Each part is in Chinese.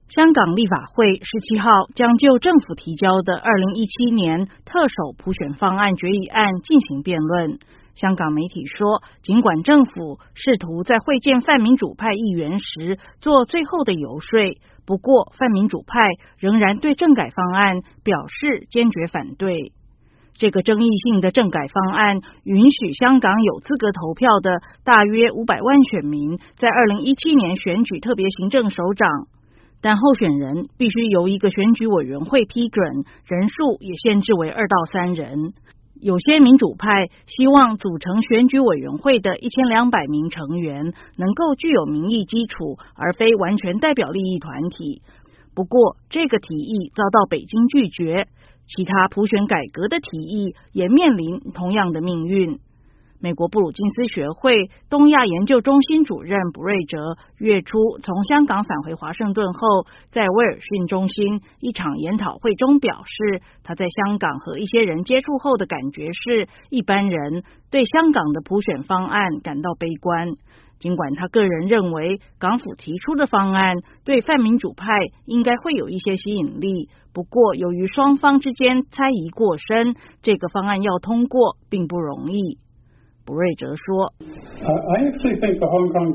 香港立法会17号将就政府提交的2017年特首普选方案决议案进行辩论。香港媒体说，尽管政府试图在会见泛民主派议员时做最后的游说，不过泛民主派仍然对政改方案表示坚决反对。这个争议性的政改方案允许香港有资格投票的大约500万选民在2017年选举特别行政首长，但候选人必须由一个选举委员会批准，人数也限制为2到3人。有些民主派希望组成选举委员会的1200名成员能够具有民意基础，而非完全代表利益团体。不过，这个提议遭到北京拒绝。其他普选改革的提议也面临同样的命运。美国布鲁金斯学会东亚研究中心主任卜瑞哲月初从香港返回华盛顿后，在威尔逊中心一场研讨会中表示，他在香港和一些人接触后的感觉是，一般人对香港的普选方案感到悲观。尽管他个人认为港府提出的方案对泛民主派应该会有一些吸引力，不过由于双方之间猜疑过深，这个方案要通过并不容易。卜瑞哲说 I actually think the Hong Kong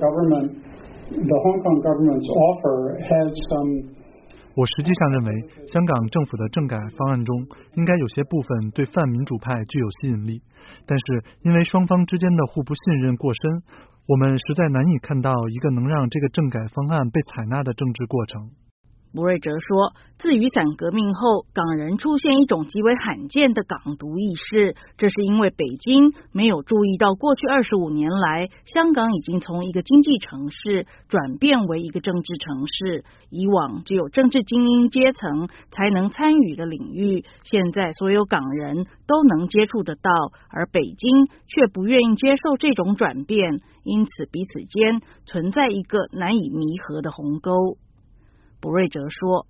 government's offer has some 我实际上认为，香港政府的政改方案中应该有些部分对泛民主派具有吸引力，但是因为双方之间的互不信任过深，我们实在难以看到一个能让这个政改方案被采纳的政治过程。 卜瑞哲说，自雨伞革命后，港人出现一种极为罕见的港独意识，这是因为北京没有注意到过去25年来，香港已经从一个经济城市转变为一个政治城市。以往只有政治精英阶层才能参与的领域，现在所有港人都能接触得到，而北京却不愿意接受这种转变，因此彼此间存在一个难以弥合的鸿沟。卜瑞哲说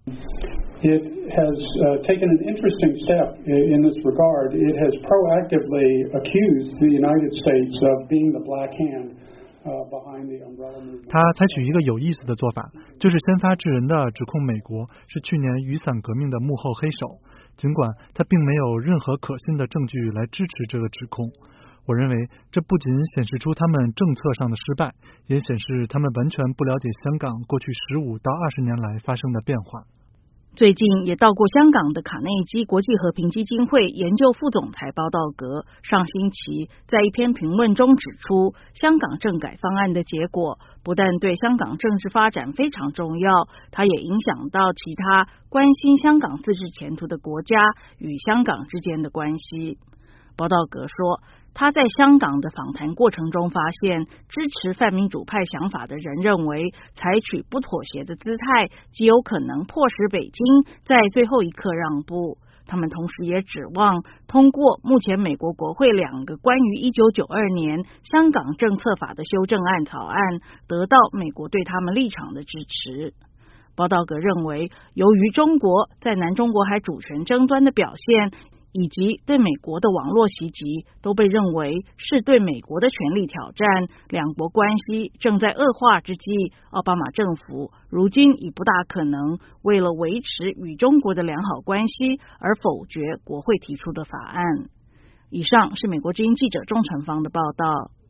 It has taken an interesting step in this regard. It has proactively accused the United States of being the black hand behind the umbrella movement. 他采取一个有意思的做法，就是先发制人的指控美国是去年雨伞革命的幕后黑手，尽管他并没有任何可信的证据来支持这个指控。我认为这不仅显示出他们政策上的失败，也显示他们完全不了解香港过去15到20年来发生的变化。 最近也到过香港的卡内基国际和平基金会研究副总裁包道格上星期在一篇评论中指出，香港政改方案的结果不但对香港政治发展非常重要，它也影响到其他关心香港自治前途的国家与香港之间的关系。包道格说，他在香港的访谈过程中发现，支持泛民主派想法的人认为，采取不妥协的姿态极有可能迫使北京在最后一刻让步。他们同时也指望通过目前美国国会2个关于1992年香港政策法的修正案草案，得到美国对他们立场的支持。包道格认为，由于中国在南中国海主权争端的表现，以及对美国的网络袭击都被认为是对美国的权力挑战，两国关系正在恶化之际，奥巴马政府如今已不大可能为了维持与中国的良好关系而否决国会提出的法案。以上是美国之音记者钟成芳的报道。